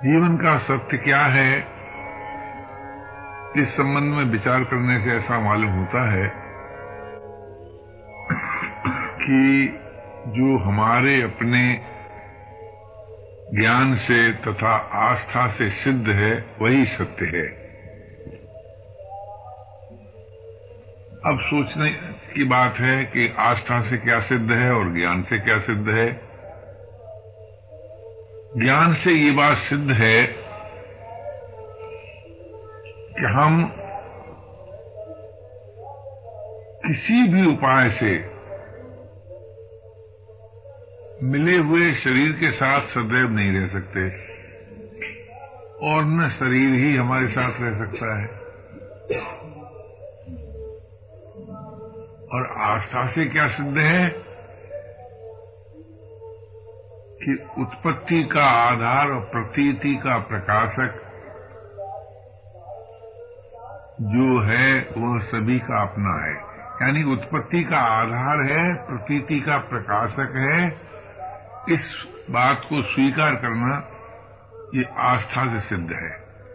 जीवन का सत्य क्या है, इस संबंध में विचार करने से ऐसा मालूम होता है कि जो हमारे अपने ज्ञान से तथा आस्था से सिद्ध है वही सत्य है। अब सोचने की बात है कि आस्था से क्या सिद्ध है और ज्ञान से क्या सिद्ध है। ज्ञान से ये बात सिद्ध है कि हम किसी भी उपाय से मिले हुए शरीर के साथ सदैव नहीं रह सकते और न शरीर ही हमारे साथ रह सकता है। और आस्था से क्या सिद्ध है कि उत्पत्ति का आधार और प्रतीति का प्रकाशक जो है वह सभी का अपना है। यानी उत्पत्ति का आधार है, प्रतीति का प्रकाशक है। इस बात को स्वीकार करना ये आस्था से सिद्ध है।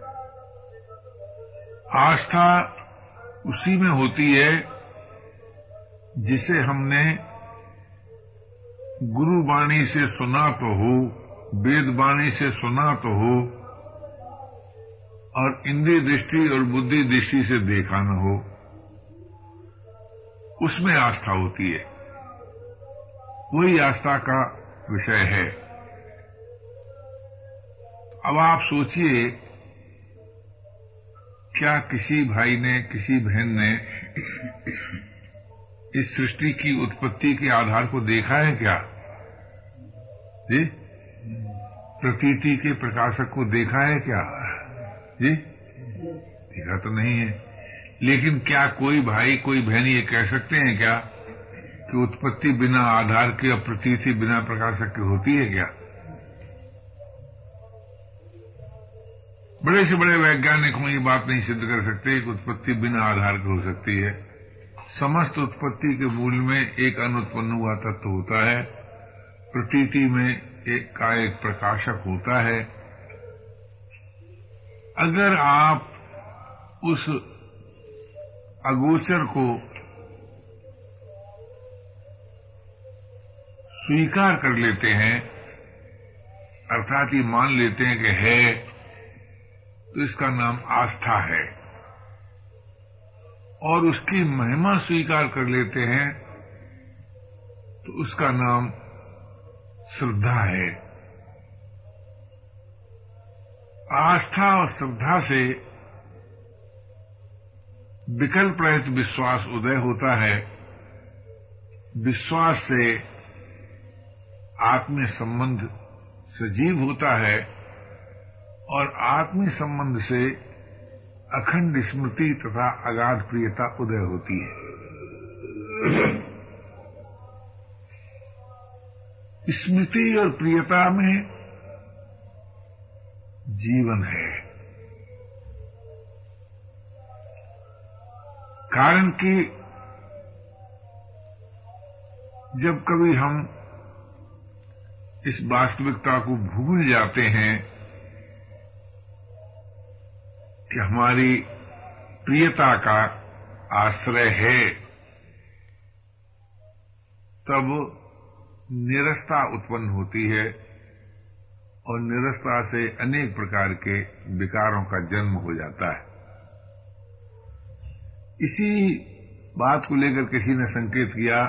आस्था उसी में होती है जिसे हमने गुरु वाणी से सुना तो हो, वेद वाणी से सुना तो हो और इंद्रिय दृष्टि और बुद्धि दृष्टि से देखा न हो, उसमें आस्था होती है। वही आस्था का विषय है। अब आप सोचिए, क्या किसी भाई ने, किसी बहन ने इस सृष्टि की उत्पत्ति के आधार को देखा है क्या जी? प्रतीति के प्रकाशक को देखा है क्या जी? देखा तो नहीं है। लेकिन क्या कोई भाई, कोई बहन ये कह सकते हैं क्या कि उत्पत्ति बिना आधार के और प्रतीति बिना प्रकाशक की होती है क्या? बड़े से बड़े वैज्ञानिकों ये बात नहीं सिद्ध कर सकते कि उत्पत्ति बिना आधार की हो सकती है। समस्त उत्पत्ति के मूल में एक अनुत्पन्न हुआ तत्व होता है, प्रतीति में एक प्रकाशक होता है। अगर आप उस अगोचर को स्वीकार कर लेते हैं, अर्थात ये मान लेते हैं कि है, तो इसका नाम आस्था है। और उसकी महिमा स्वीकार कर लेते हैं तो उसका नाम श्रद्धा है। आस्था और श्रद्धा से विकल्प रहित विश्वास उदय होता है। विश्वास से आत्मीय संबंध सजीव होता है और आत्मीय संबंध से अखंड स्मृति तथा अगाध प्रियता उदय होती है। स्मृति और प्रियता में जीवन है। कारण कि जब कभी हम इस वास्तविकता को भूल जाते हैं कि हमारी प्रियता का आश्रय है, तब निरस्ता उत्पन्न होती है और निरस्ता से अनेक प्रकार के विकारों का जन्म हो जाता है। इसी बात को लेकर किसी ने संकेत किया,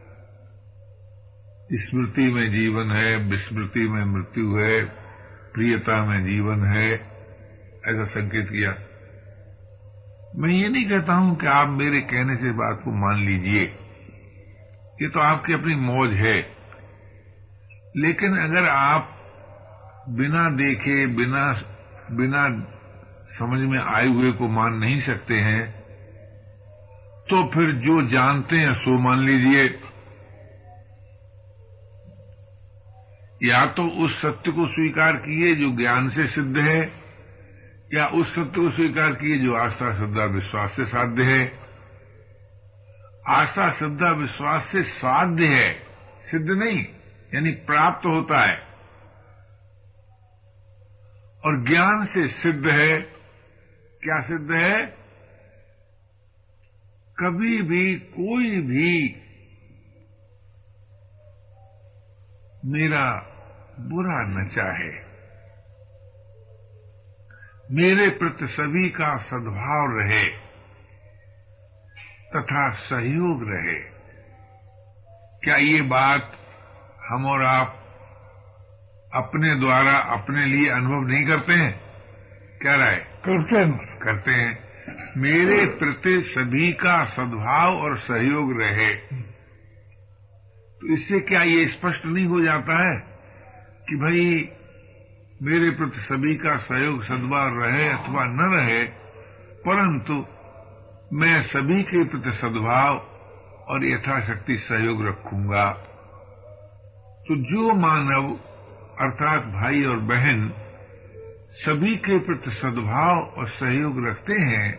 स्मृति में जीवन है, विस्मृति में मृत्यु है, प्रियता में जीवन है, ऐसा संकेत किया। मैं ये नहीं कहता हूं कि आप मेरे कहने से बात को मान लीजिए, ये तो आपकी अपनी मौज है। लेकिन अगर आप बिना देखे, बिना समझ में आए हुए को मान नहीं सकते हैं, तो फिर जो जानते हैं सो मान लीजिए। या तो उस सत्य को स्वीकार किए जो ज्ञान से सिद्ध है, या उस सत्य को स्वीकार किए जो आस्था, श्रद्धा, विश्वास से साध्य है। आस्था, श्रद्धा, विश्वास से साध्य है, सिद्ध नहीं, यानी प्राप्त होता है। और ज्ञान से सिद्ध है, क्या सिद्ध है? कभी भी कोई भी मेरा बुरा न चाहे, मेरे प्रति सभी का सद्भाव रहे तथा सहयोग रहे। क्या ये बात हम और आप अपने द्वारा अपने लिए अनुभव नहीं करते हैं? क्या राय? करते हैं। मेरे प्रति सभी का सद्भाव और सहयोग रहे, तो इससे क्या ये स्पष्ट नहीं हो जाता है कि भाई मेरे प्रति सभी का सहयोग सद्भाव रहे अथवा न रहे, परंतु मैं सभी के प्रति सद्भाव और यथाशक्ति सहयोग रखूंगा। तो जो मानव अर्थात भाई और बहन सभी के प्रति सद्भाव और सहयोग रखते हैं,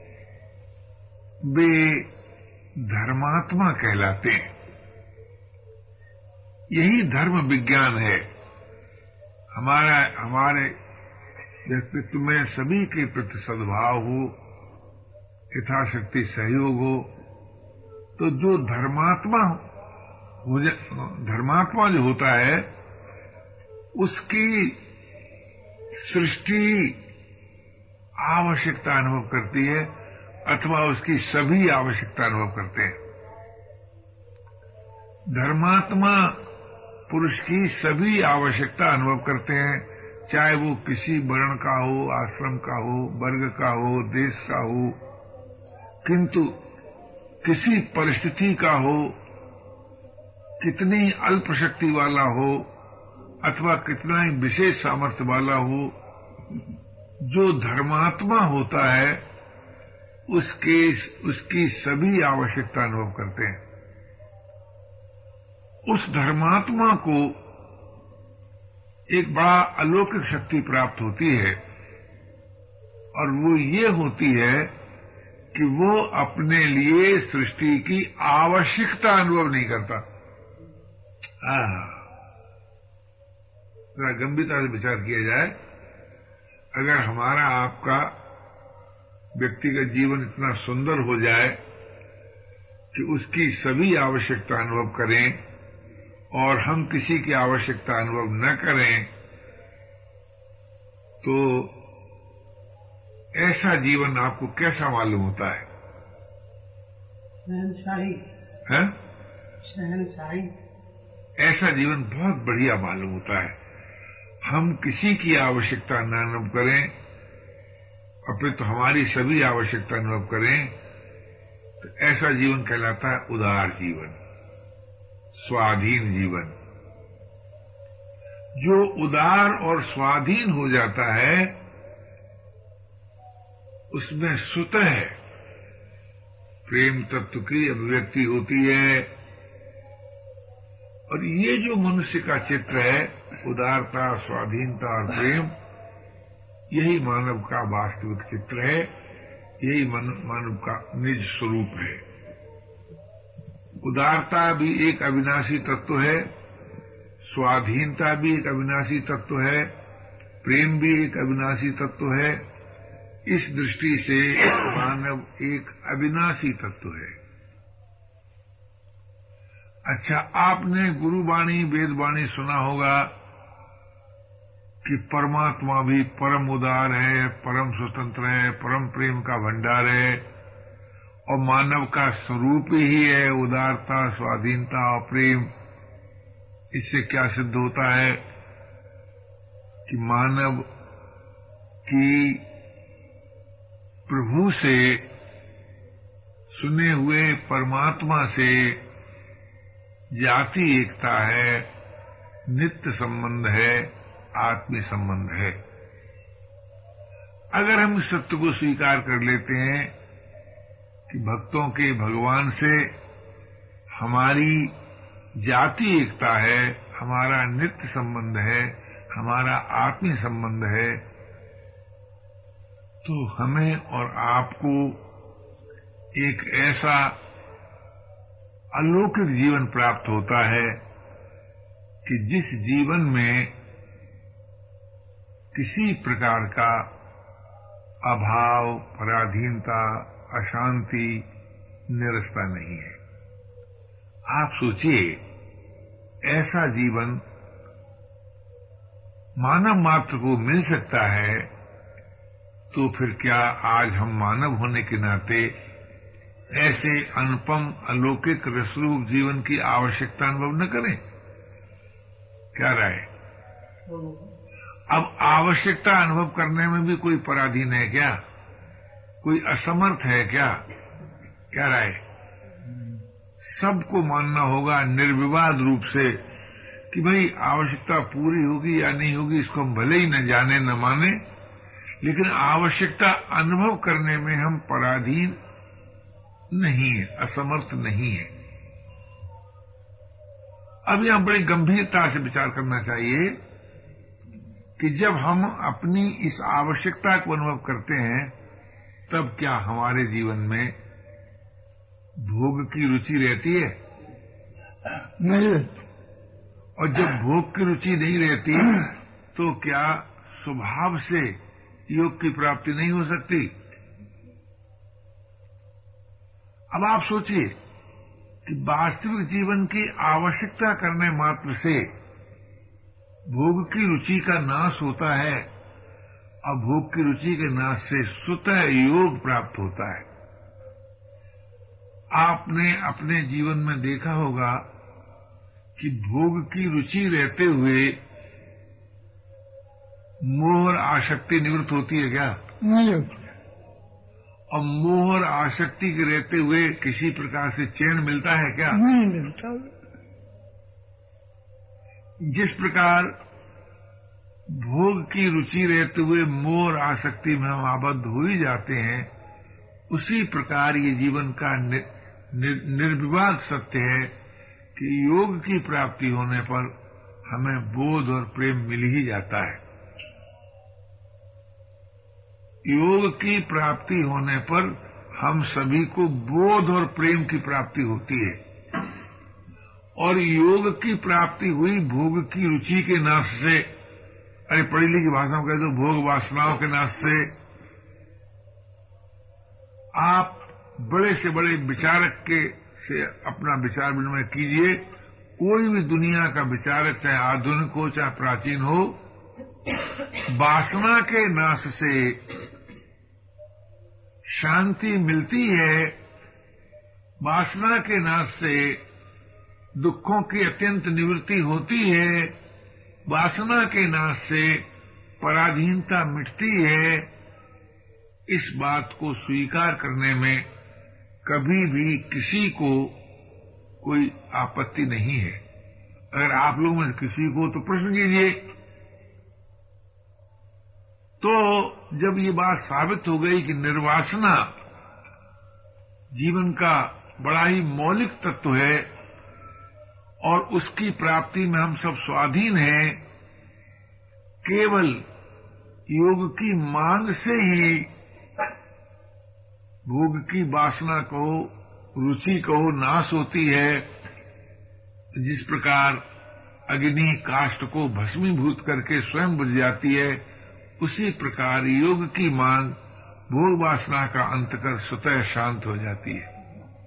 वे धर्मात्मा कहलाते हैं। यही धर्म विज्ञान है। हमारे व्यक्तित्व में सभी के प्रति सद्भाव हो, यथाशक्ति सहयोग हो, तो जो धर्मात्मा जो होता है, उसकी सृष्टि आवश्यकता अनुभव करती है अथवा उसकी सभी आवश्यकता अनुभव करते हैं। धर्मात्मा पुरुष की सभी आवश्यकता अनुभव करते हैं, चाहे वो किसी वर्ण का हो, आश्रम का हो, वर्ग का हो, देश का हो, किंतु किसी परिस्थिति का हो, कितनी अल्प शक्ति वाला हो अथवा कितना ही विशेष सामर्थ्य वाला हो, जो धर्मात्मा होता है उसकी सभी आवश्यकता अनुभव करते हैं। उस धर्मात्मा को एक बड़ा अलौकिक शक्ति प्राप्त होती है, और वो ये होती है कि वो अपने लिए सृष्टि की आवश्यकता अनुभव नहीं करता। जरा गंभीरता से विचार किया जाए, अगर हमारा आपका व्यक्तिगत जीवन इतना सुंदर हो जाए कि उसकी सभी आवश्यकता अनुभव करें और हम किसी की आवश्यकता अनुभव न करें, तो ऐसा जीवन आपको कैसा मालूम होता है? शहंशाही। ऐसा जीवन बहुत बढ़िया मालूम होता है। हम किसी की आवश्यकता न अनुभव करें, अपितु हमारी सभी आवश्यकता अनुभव करें, तो ऐसा जीवन कहलाता है उदार जीवन, स्वाधीन जीवन। जो उदार और स्वाधीन हो जाता है, उसमें स्वतः प्रेम तत्व की अभिव्यक्ति होती है। और ये जो मनुष्य का चित्र है, उदारता, स्वाधीनता और प्रेम, यही मानव का वास्तविक चित्र है, यही मानव का निज स्वरूप है। उदारता भी एक अविनाशी तत्व है, स्वाधीनता भी एक अविनाशी तत्व है, प्रेम भी एक अविनाशी तत्व है। इस दृष्टि से मानव एक अविनाशी तत्व है। अच्छा, आपने गुरुवाणी वेदवाणी सुना होगा कि परमात्मा भी परम उदार है, परम स्वतंत्र है, परम प्रेम का भंडार है, और मानव का स्वरूप ही है उदारता, स्वाधीनता और प्रेम। इससे क्या सिद्ध होता है कि मानव की प्रभु से, सुने हुए परमात्मा से जाति एकता है, नित्य संबंध है, आत्मीय संबंध है। अगर हम इस सत्य को स्वीकार कर लेते हैं कि भक्तों के भगवान से हमारी जाति एकता है, हमारा नित्य संबंध है, हमारा आत्मीय संबंध है, तो हमें और आपको एक ऐसा अलौकिक जीवन प्राप्त होता है कि जिस जीवन में किसी प्रकार का अभाव, पराधीनता, अशांति, निरस्ता नहीं है। आप सोचिए, ऐसा जीवन मानव मात्र को मिल सकता है, तो फिर क्या आज हम मानव होने के नाते ऐसे अनुपम, अलौकिक, रसरूप जीवन की आवश्यकता अनुभव न करें? क्या राय? अब आवश्यकता अनुभव करने में भी कोई पराधीन है क्या? कोई असमर्थ है क्या? क्या राय? सबको मानना होगा निर्विवाद रूप से कि भाई आवश्यकता पूरी होगी या नहीं होगी, इसको हम भले ही न जाने न माने, लेकिन आवश्यकता अनुभव करने में हम पराधीन नहीं है, असमर्थ नहीं है। अब यहां बड़ी गंभीरता से विचार करना चाहिए कि जब हम अपनी इस आवश्यकता को अनुभव करते हैं, तब क्या हमारे जीवन में भोग की रुचि रहती है? नहीं। और जब भोग की रुचि नहीं रहती, तो क्या स्वभाव से योग की प्राप्ति नहीं हो सकती? अब आप सोचिए कि वास्तविक जीवन की आवश्यकता करने मात्र से भोग की रुचि का नाश होता है, और भोग की रुचि के नाश से स्वतः योग प्राप्त होता है। आपने अपने जीवन में देखा होगा कि भोग की रुचि रहते हुए मोह और आसक्ति निवृत्त होती है क्या? नहीं होती। और मोह और आसक्ति के रहते हुए किसी प्रकार से चैन मिलता है क्या? नहीं मिलता। जिस प्रकार भोग की रुचि रहते हुए मोह और आसक्ति में हम आबद्ध हो ही जाते हैं, उसी प्रकार ये जीवन का निर्विवाद सत्य है कि योग की प्राप्ति होने पर हमें बोध और प्रेम मिल ही जाता है। योग की प्राप्ति होने पर हम सभी को बोध और प्रेम की प्राप्ति होती है, और योग की प्राप्ति हुई भोग की रुचि के नाश से, अरे पढ़ी लिखी भाषा में कह दो भोग वासनाओं के नाश से। आप बड़े से बड़े विचारक के से अपना विचार विनिमय कीजिए, कोई भी दुनिया का विचारक, चाहे आधुनिक हो चाहे प्राचीन हो, वासना के नाश से शांति मिलती है, वासना के नाश से दुखों की अत्यंत निवृत्ति होती है, वासना के नाश से पराधीनता मिटती है। इस बात को स्वीकार करने में कभी भी किसी को कोई आपत्ति नहीं है। अगर आप लोगों में किसी को तो प्रश्न कीजिए। तो जब ये बात साबित हो गई कि निर्वासना जीवन का बड़ा ही मौलिक तत्व है और उसकी प्राप्ति में हम सब स्वाधीन हैं, केवल योग की मांग से ही भोग की वासना को, रुचि को नाश होती है। जिस प्रकार अग्नि काष्ठ को भस्मीभूत करके स्वयं बुझ जाती है, उसी प्रकार योग की मांग भोग वासना का अंत कर स्वतः शांत हो जाती है।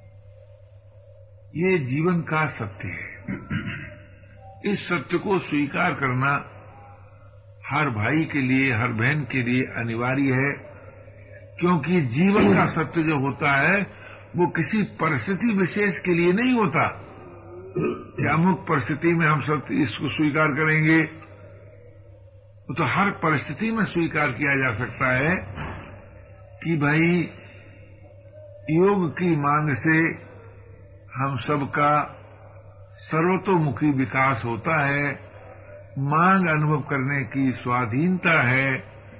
ये जीवन का सत्य है। इस सत्य को स्वीकार करना हर भाई के लिए, हर बहन के लिए अनिवार्य है, क्योंकि जीवन का सत्य जो होता है वो किसी परिस्थिति विशेष के लिए नहीं होता कि अमुक परिस्थिति में हम सब इसको स्वीकार करेंगे। वो तो हर परिस्थिति में स्वीकार किया जा सकता है कि भाई योग की मांग से हम सबका सर्वतोमुखी विकास होता है, मांग अनुभव करने की स्वाधीनता है,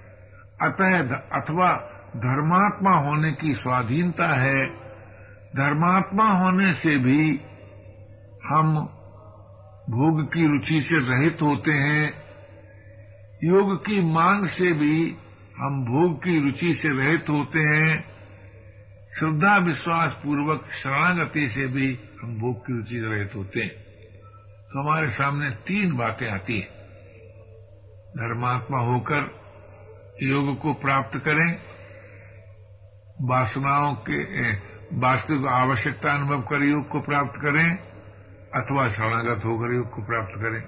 अथवा धर्मात्मा होने की स्वाधीनता है। धर्मात्मा होने से भी हम भोग की रुचि से रहित होते हैं, योग की मांग से भी हम भोग की रुचि से रहित होते हैं, श्रद्धा विश्वास पूर्वक शरणागति से भी हम भोग की रुचि से रहित होते हैं। तो हमारे सामने तीन बातें आती हैं। धर्मात्मा होकर योग को प्राप्त करें, वासनाओं के वास्तविक आवश्यकता अनुभव कर योग को प्राप्त करें, अथवा शरणागत होकर योग को प्राप्त करें।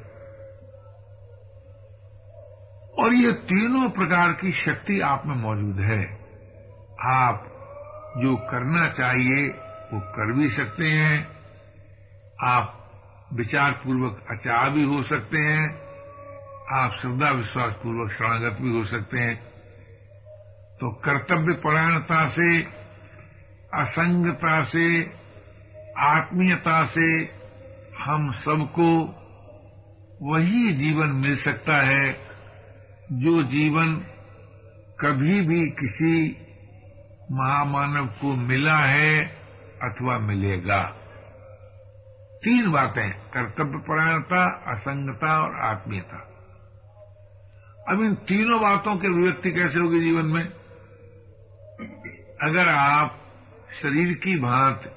और ये तीनों प्रकार की शक्ति आप में मौजूद है। आप जो करना चाहिए वो कर भी सकते हैं, आप विचार पूर्वक अचार भी हो सकते हैं, आप श्रद्धा विश्वास पूर्वक शरणागत भी हो सकते हैं। तो कर्तव्य परायणता से, असंगता से, आत्मीयता से हम सबको वही जीवन मिल सकता है जो जीवन कभी भी किसी महामानव को मिला है अथवा मिलेगा। तीन बातें, कर्तव्य परायणता, असंगता और आत्मीयता। अब इन तीनों बातों की अभिव्यक्ति कैसे होगी जीवन में? अगर आप शरीर की भांति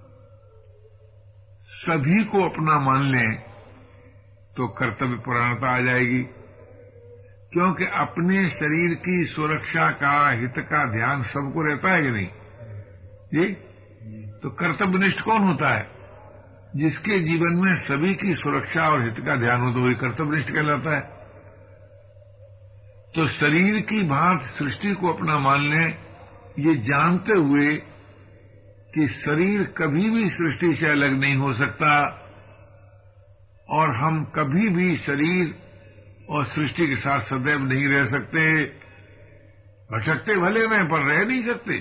सभी को अपना मान लें तो कर्तव्य परायणता आ जाएगी, क्योंकि अपने शरीर की सुरक्षा का, हित का ध्यान सबको रहता है कि नहीं जी? तो कर्तव्यनिष्ठ कौन होता है? जिसके जीवन में सभी की सुरक्षा और हित का ध्यान हो तो वही कर्तव्यनिष्ठ कहलाता है। तो शरीर की भांति सृष्टि को अपना मान लें, ये जानते हुए कि शरीर कभी भी सृष्टि से अलग नहीं हो सकता और हम कभी भी शरीर और सृष्टि के साथ सदैव नहीं रह सकते। भटकते भले में पर रह नहीं सकते।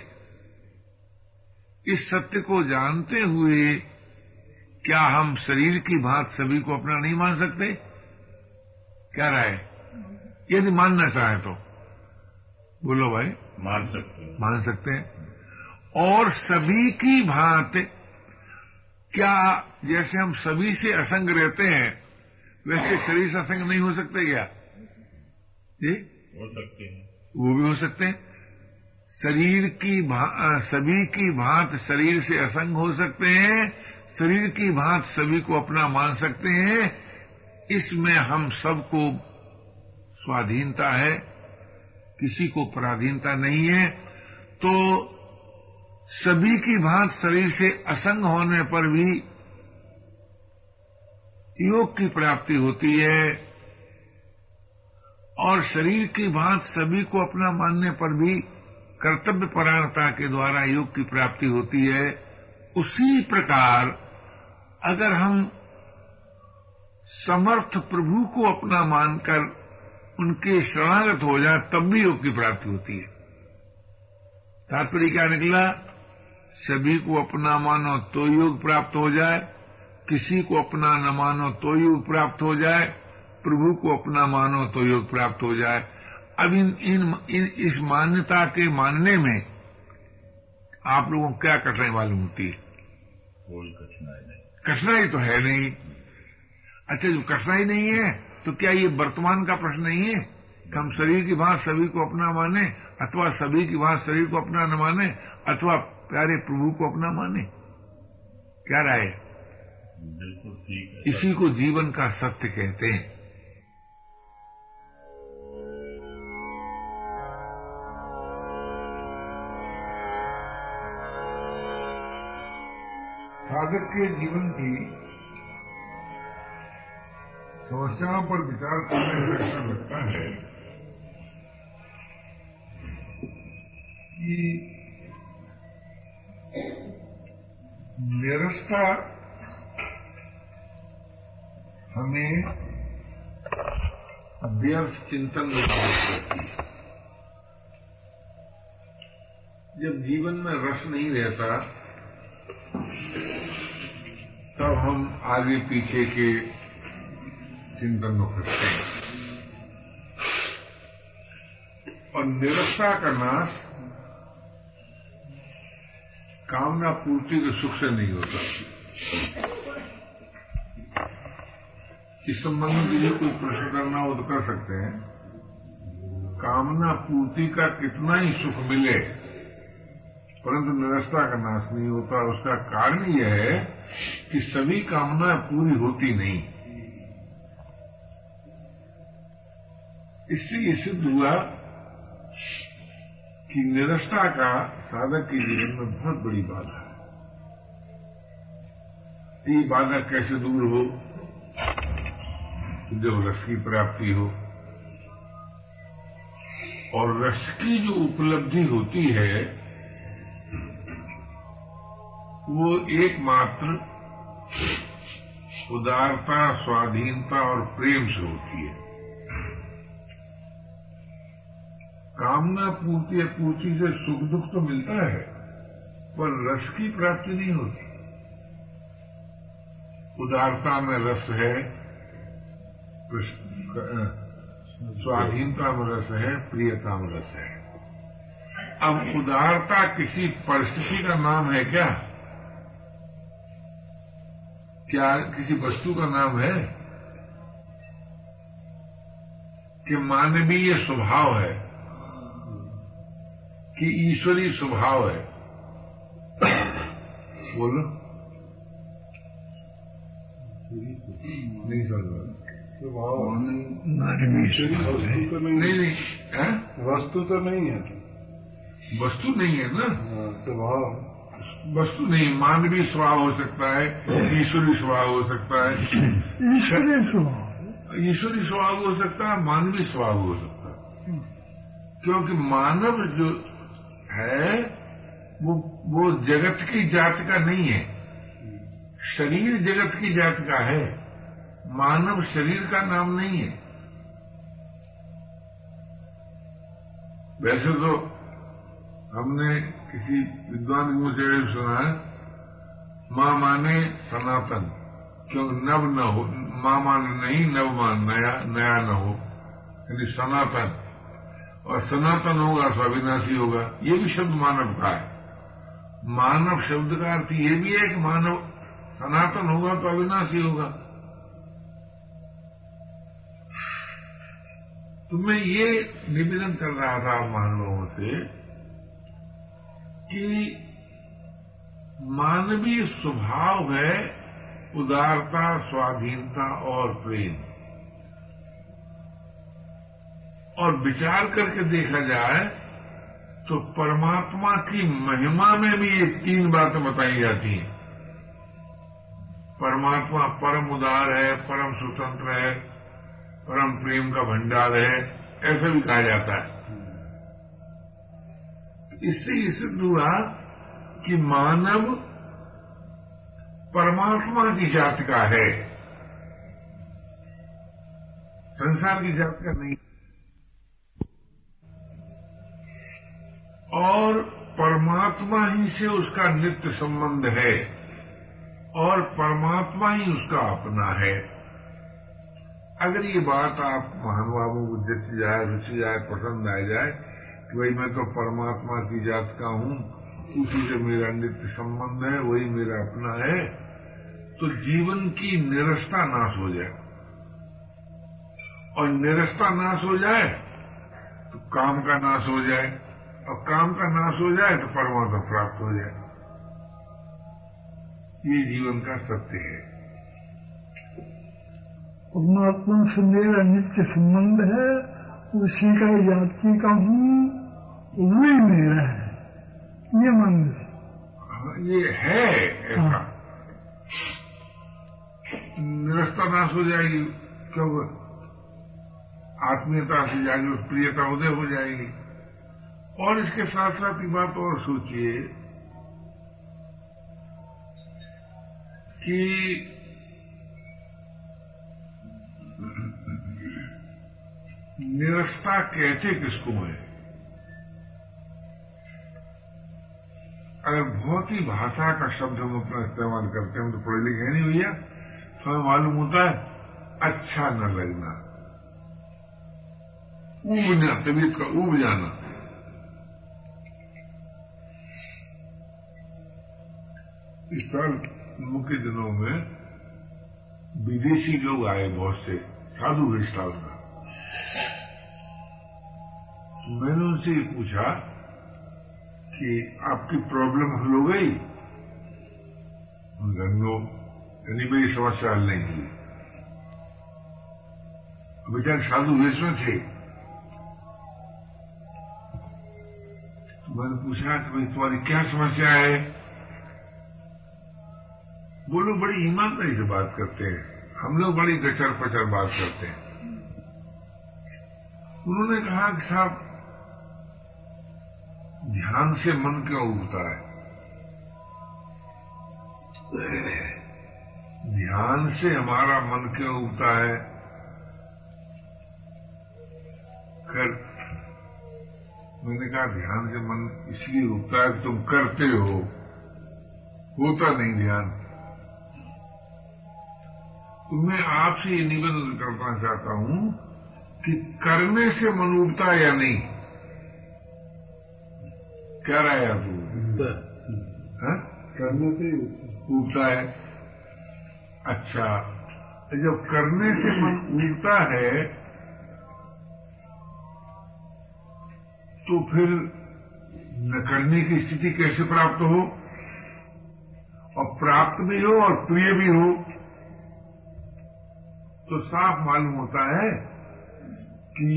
इस सत्य को जानते हुए क्या हम शरीर की भांति सभी को अपना नहीं मान सकते? क्या राय? यदि मानना चाहें तो बोलो भाई। मान सकते हैं। और सभी की भांति क्या जैसे हम सभी से असंग रहते हैं वैसे शरीर से असंग नहीं हो सकते क्या जी? हो सकते हैं, वो भी हो सकते हैं। शरीर की सभी की भांति शरीर से असंग हो सकते हैं, शरीर की भांति सभी को अपना मान सकते हैं। इसमें हम सबको स्वाधीनता है, किसी को पराधीनता नहीं है। तो सभी की भांति शरीर से असंग होने पर भी योग की प्राप्ति होती है और शरीर की भांति सभी को अपना मानने पर भी कर्तव्य परायणता के द्वारा योग की प्राप्ति होती है। उसी प्रकार अगर हम समर्थ प्रभु को अपना मानकर उनके शरणागत हो जाए तब भी योग की प्राप्ति होती है। तात्पर्य क्या निकला? सभी को अपना मानो तो योग प्राप्त हो जाए, किसी को अपना न मानो तो योग प्राप्त हो जाए, प्रभु को अपना मानो तो योग प्राप्त हो जाए। अब इस मान्यता के मानने में आप लोगों को क्या कठिनाई मालूम होती है? कोई कठिनाई नहीं। कठिनाई तो है नहीं। अच्छा, जो कठिनाई नहीं है तो क्या ये वर्तमान का प्रश्न नहीं है कि हम शरीर की भांति सभी को अपना माने अथवा सभी की भांति शरीर को अपना न माने अथवा प्यारे प्रभु को अपना माने? क्या राय है? बिल्कुल ठीक है। इसी को जीवन का सत्य कहते हैं। साधक के जीवन की समस्याओं पर विचार करने से ऐसा लगता है कि निरस्ता हमें व्यर्थ चिंतन में करती है। जब जीवन में रस नहीं रहता तब हम आगे पीछे के चिंतन में फंसते हैं। और निरस्ता का नाश कामना पूर्ति के सुख से नहीं होता। इस संबंध में यदि कोई प्रश्न करना हो तो कर सकते हैं। कामना पूर्ति का कितना ही सुख मिले परंतु निरस्ता का नाश नहीं होता। उसका कारण यह है कि सभी कामनाएं पूरी होती नहीं। इससे ये सिद्ध हुआ कि निरस्ता का साधक के जीवन में बहुत बड़ी बाधा है। ये बाधा कैसे दूर हो? जब रस की प्राप्ति हो, और रस की जो उपलब्धि होती है वो एकमात्र उदारता, स्वाधीनता और प्रेम से होती है। कामना पूर्ति या पूर्ति से सुख दुख तो मिलता है, पर रस की प्राप्ति नहीं होती। उदारता में रस है, स्वाधीनता में रस है, प्रियता में रस है। अब उदारता किसी परिस्थिति का नाम है क्या? क्या किसी वस्तु का नाम है? कि मानवीय स्वभाव है, कि ईश्वरीय स्वभाव है? बोलो, नहीं समझ स्वभाव नहीं है, वस्तु तो नहीं है, वस्तु नहीं है ना, स्वभाव वस्तु नहीं। मानवीय स्वभाव हो सकता है, ईश्वरीय स्वभाव हो सकता है, ईश्वरीय स्वभाव हो सकता है, मानवीय स्वभाव हो सकता है। क्योंकि मानव जो है वो जगत की जाति का नहीं है, शरीर जगत की जाति का है, मानव शरीर का नाम नहीं है। वैसे तो हमने किसी विद्वान के मुंह से सुना है, मां माने सनातन, क्योंकि नव न हो, मां माने नहीं, नव मान नया, नया न हो, यानी सनातन। और सनातन होगा तो अविनाशी होगा। ये भी शब्द मानव का है। मानव शब्द का अर्थ ये भी है कि मानव सनातन होगा तो अविनाशी होगा। तो मैं ये निवेदन कर रहा था महानुभावों से कि मानवीय स्वभाव है उदारता, स्वाधीनता और प्रेम। और विचार करके देखा जाए तो परमात्मा की महिमा में भी ये तीन बातें बताई जाती हैं। परमात्मा परम उदार है, परम स्वतंत्र है, परम प्रेम का भंडार है, ऐसा भी कहा जाता है। इससे ये सिद्ध हुआ कि मानव परमात्मा की जाति का है, संसार की जाति का नहीं। और परमात्मा ही से उसका नित्य संबंध है, और परमात्मा ही उसका अपना है। अगर ये बात आप महानुभावों को जच जाए, रुचि जाए, पसंद आ जाए कि भाई मैं तो परमात्मा की जात का हूं, उसी से मेरा नित्य संबंध है, वही मेरा अपना है, तो जीवन की निरस्ता नाश हो जाए। और निरस्ता नाश हो जाए तो काम का नाश हो जाए, और काम का नाश हो जाए तो परमात्मा प्राप्त हो जाए। ये जीवन का सत्य है। परमात्मा से मेरा नित्य संबंध है, उसी का जाति का हूँ, वही मेरा है, ये मान लो। ये है ऐसा। निरस्ता नाश हो जाएगी, क्योंकि आत्मीयता से जाएगी, प्रियता उदय हो जाएगी। और इसके साथ साथ की बात और सोचिए कि निरस्ता कहते किसको है? अगर बहुत ही भाषा का शब्द हम अपना इस्तेमाल करते हैं, हम तो पढ़े लिखे नहीं भैया, तो हमें मालूम होता है अच्छा न लगना, ऊबना, तबीयत का ऊब जाना। इस साल मुख्य दिनों में विदेशी लोग आए, बहुत से साधु गेस्ट हाउस में। मैंने उनसे ये पूछा कि आपकी प्रॉब्लम हल हो गई? नो, यानी मेरी समस्या हल नहीं हुई। बेचारे साधु वेश में थे, मैंने पूछा कि भाई तुम्हारी क्या समस्या है? वो लोग बड़ी ईमानदारी से बात करते हैं, हम लोग बड़ी गचर पचर बात करते हैं। उन्होंने कहा कि साहब, ध्यान से मन क्यों उगता है? ध्यान से हमारा मन क्यों उगता है? मैंने कहा ध्यान से मन इसलिए उगता है कि तुम करते हो, होता नहीं ध्यान। तो मैं आपसे ये निवेदन करना चाहता हूं कि करने से मन उगता है या नहीं? क्या राय है आपको? करने से उगता है। अच्छा, जब करने से मन उगता है तो फिर न करने की स्थिति कैसे प्राप्त हो? और प्राप्त भी हो और प्रिय भी हो, तो साफ मालूम होता है कि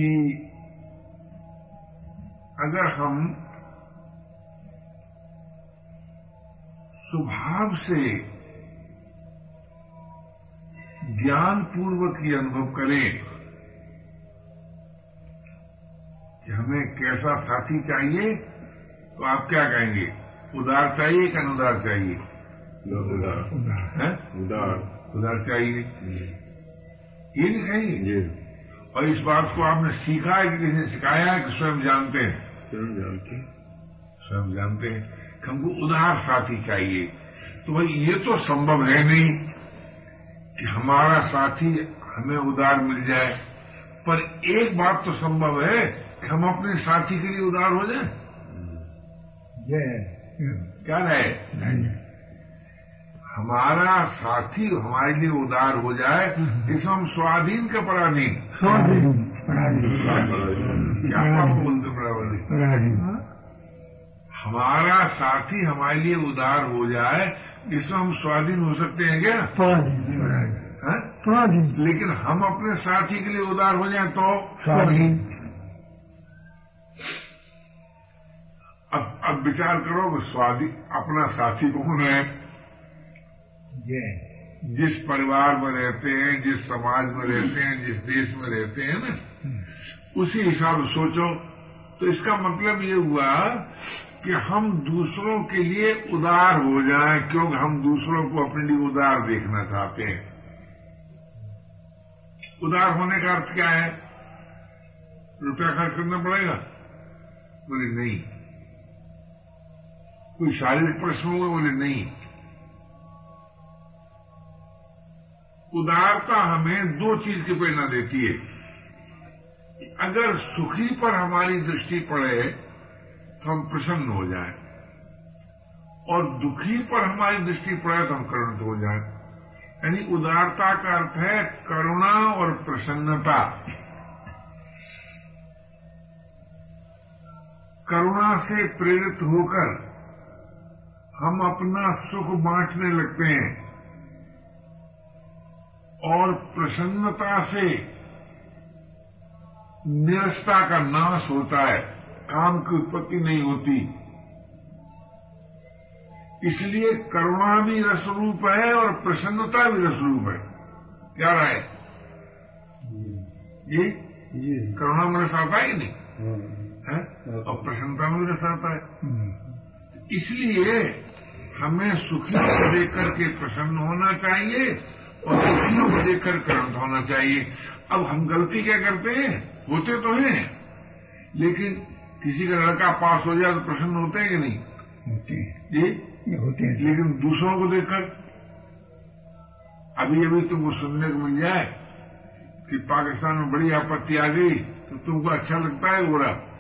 अगर हम स्वभाव से ज्ञान पूर्वक ये अनुभव करें कि हमें कैसा साथी चाहिए, तो आप क्या कहेंगे? उदार चाहिए कि अनुदार चाहिए? उदार चाहिए, ये नहीं कहेंगे? और इस बात को आपने सीखा है कि किसी ने सिखाया है कि स्वयं जानते हैं? स्वयं जानते हैं कि हमको उदार साथी चाहिए। तो भाई ये तो संभव है नहीं कि हमारा साथी हमें उदार मिल जाए, पर एक बात तो संभव है कि हम अपने साथी के लिए उदार हो जाएं। क्या रहे? हमारा साथी हमारे लिए उदार हो जाए, इसमें हम स्वाधीन के पराधीन। क्या आप बोलते पराधीन? हमारा साथी हमारे लिए उदार हो जाए, इसमें हम स्वाधीन हो सकते हैं क्या? स्वाधीन। लेकिन हम अपने साथी के लिए उदार हो जाए तो स्वाधीन। अब विचार करो कि स्वाधीन अपना साथी कौन है? जिस परिवार में रहते हैं, जिस समाज में रहते हैं, जिस देश में रहते हैं ना, उसी हिसाब से सोचो। तो इसका मतलब ये हुआ कि हम दूसरों के लिए उदार हो जाएं, क्योंकि हम दूसरों को अपने लिए उदार देखना चाहते हैं। उदार होने का अर्थ क्या है? रुपया खर्च करना पड़ेगा? बोले नहीं। कोई शारीरिक प्रश्न होगा? बोले नहीं। उदारता हमें दो चीज की प्रेरणा देती है। अगर सुखी पर हमारी दृष्टि पड़े तो हम प्रसन्न हो जाएं, और दुखी पर हमारी दृष्टि पड़े तो हम करुणित हो जाएं। यानी उदारता का अर्थ है करुणा और प्रसन्नता। करुणा से प्रेरित होकर हम अपना सुख बांटने लगते हैं, और प्रसन्नता से निरसता का नाश होता है, काम की उत्पत्ति नहीं होती। इसलिए करुणा भी रसरूप है और प्रसन्नता भी रसरूप है। क्या राय? ये करुणा में रस आता है कि नहीं है? और प्रसन्नता में भी रस आता है। इसलिए हमें सुखियों को देख करके प्रसन्न होना चाहिए और दुखियों को देखकर करुणित होना चाहिए। अब हम गलती क्या करते हैं? होते तो हैं, लेकिन किसी का लड़का पास हो जाए तो प्रसन्न होते हैं कि नहीं? होते हैं ये होते हैं। लेकिन दूसरों को देखकर अभी तुमको सुनने को मिल जाए कि पाकिस्तान में बड़ी आपत्ति आ गई, तो तुमको अच्छा लगता है बुरा?